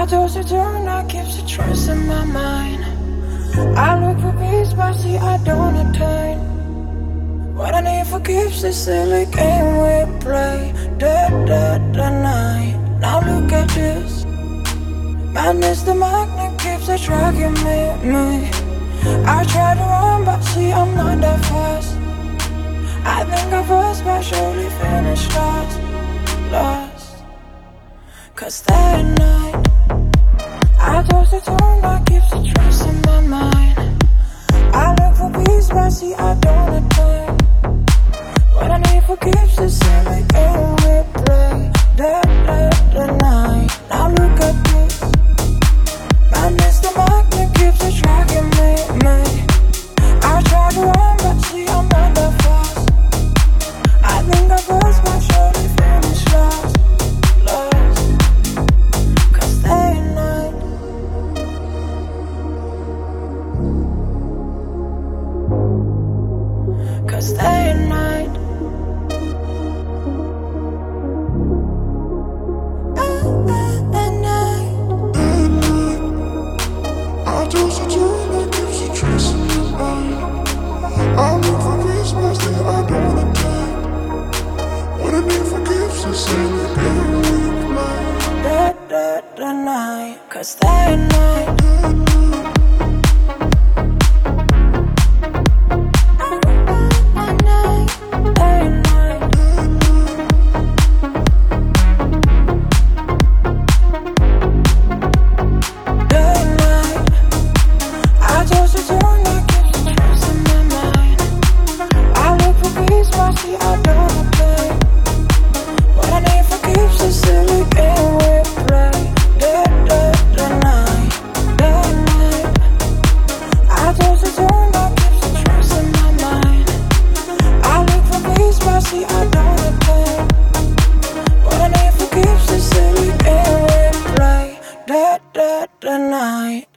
I toss it turn, I keeps the trust in my mind. I look for peace, but see I don't attain. What I need for keeps this silly game we play. The night. Now look at this. Madness, the magnet keeps attracting me. I try to run, but see I'm not that fast. I think I first, but surely finish lost. Cause that night I toss the tone, I keeps the trust in my mind. I look for peace, but see I don't attain. What I need for keeps the silly game we play. The night. Now look at this. Madness, the magnet keeps attracting me. I try to run, but see I'm not that fast. I think I first, but surely finish lost. Cause that night Cause that night I toss a turn, I keeps the trust in my mind. I look for Christmas that I don't attain. What I need for gifts is in the game we play. The night. Cause that night the night.